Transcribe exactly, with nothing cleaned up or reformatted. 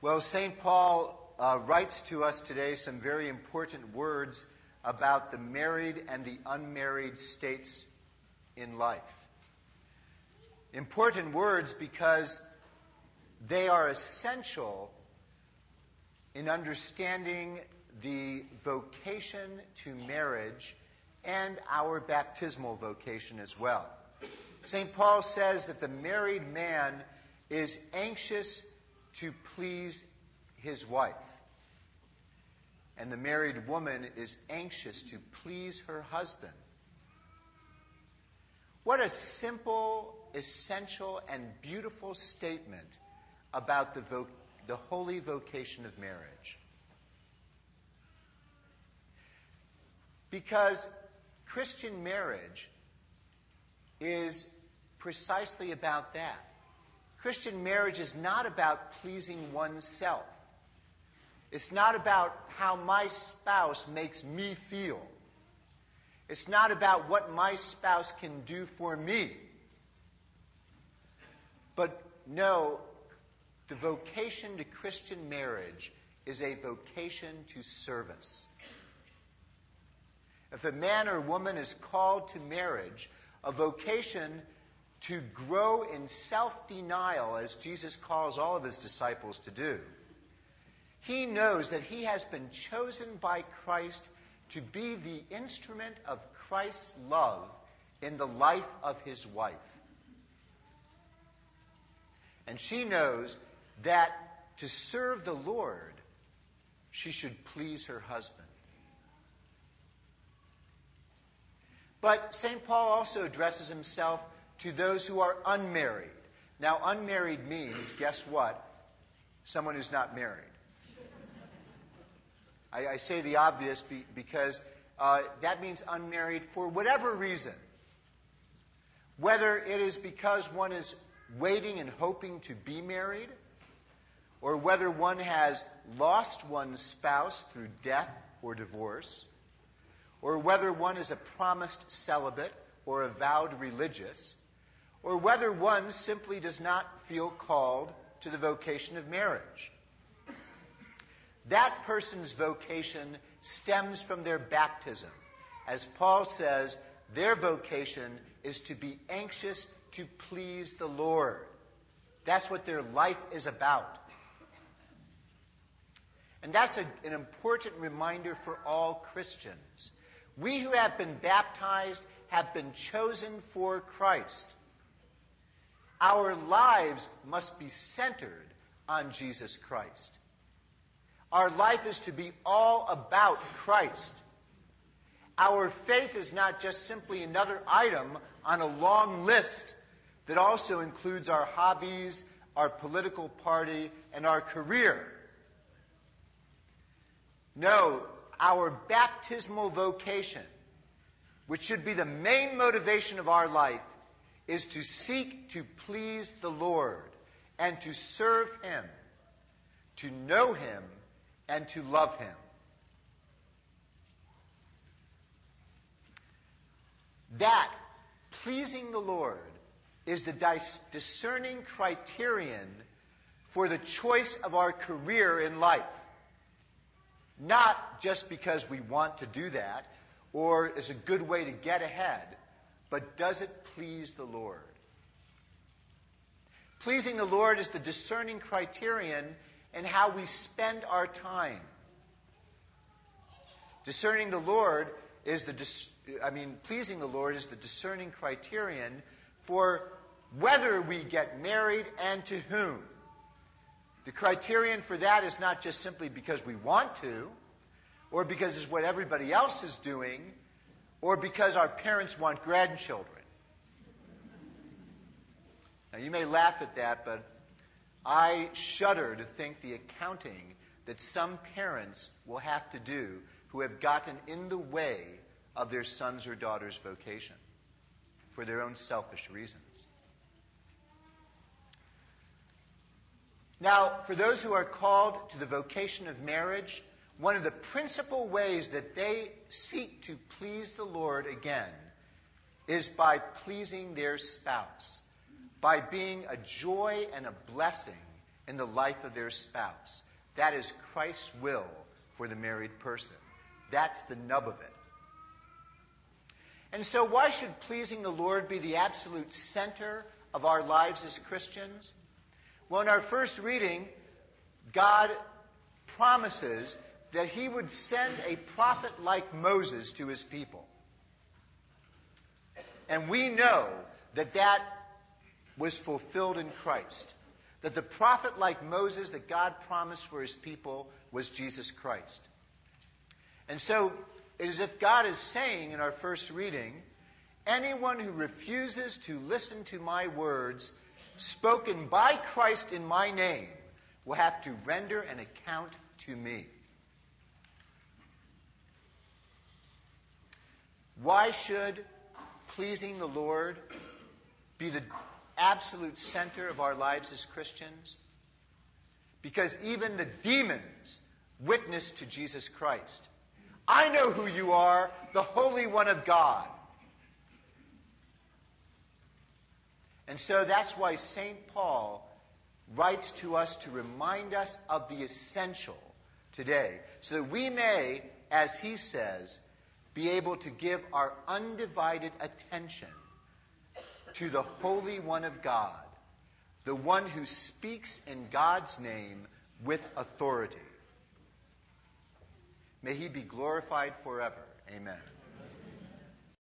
Well, Saint Paul uh, writes to us today some very important words about the married and the unmarried states in life. Important words because they are essential in understanding the vocation to marriage and our baptismal vocation as well. Saint Paul says that the married man is anxious to please his wife, and the married woman is anxious to please her husband. What a simple, essential, and beautiful statement about the, vo- the holy vocation of marriage. Because Christian marriage is precisely about that. Christian marriage is not about pleasing oneself. It's not about how my spouse makes me feel. It's not about what my spouse can do for me. But no, the vocation to Christian marriage is a vocation to service. If a man or woman is called to marriage, a vocation to grow in self-denial, as Jesus calls all of his disciples to do, he knows that he has been chosen by Christ to be the instrument of Christ's love in the life of his wife. And she knows that to serve the Lord, she should please her husband. But Saint Paul also addresses himself to those who are unmarried. Now, unmarried means, guess what? Someone who's not married. I, I say the obvious be, because uh, that means unmarried for whatever reason. Whether it is because one is waiting and hoping to be married, or whether one has lost one's spouse through death or divorce, or whether one is a promised celibate or a vowed religious, or whether one simply does not feel called to the vocation of marriage. That person's vocation stems from their baptism. As Paul says, their vocation is to be anxious to please the Lord. That's what their life is about. And that's a, an important reminder for all Christians. We who have been baptized have been chosen for Christ. Our lives must be centered on Jesus Christ. Our life is to be all about Christ. Our faith is not just simply another item on a long list that also includes our hobbies, our political party, and our career. No, our baptismal vocation, which should be the main motivation of our life, is to seek to please the Lord and to serve Him, to know Him, and to love Him. That, pleasing the Lord, is the discerning criterion for the choice of our career in life. Not just because we want to do that or is a good way to get ahead, but does it please the Lord? Pleasing the Lord is the discerning criterion in how we spend our time. Discerning the Lord is the, dis- I mean, pleasing the Lord is the discerning criterion for whether we get married and to whom. The criterion for that is not just simply because we want to, or because it's what everybody else is doing, or because our parents want grandchildren. Now, you may laugh at that, but I shudder to think the accounting that some parents will have to do who have gotten in the way of their son's or daughter's vocation for their own selfish reasons. Now, for those who are called to the vocation of marriage, one of the principal ways that they seek to please the Lord again is by pleasing their spouse, by being a joy and a blessing in the life of their spouse. That is Christ's will for the married person. That's the nub of it. And so why should pleasing the Lord be the absolute center of our lives as Christians? Well, in our first reading, God promises that he would send a prophet like Moses to his people. And we know that that was fulfilled in Christ. That the prophet like Moses that God promised for his people was Jesus Christ. And so it is as if God is saying in our first reading, anyone who refuses to listen to my words spoken by Christ in my name will have to render an account to me. Why should pleasing the Lord be the absolute center of our lives as Christians? Because even the demons witness to Jesus Christ. I know who you are, the Holy One of God. And so that's why Saint Paul writes to us to remind us of the essential today, so that we may, as he says, be able to give our undivided attention to the Holy One of God, the one who speaks in God's name with authority. May he be glorified forever. Amen.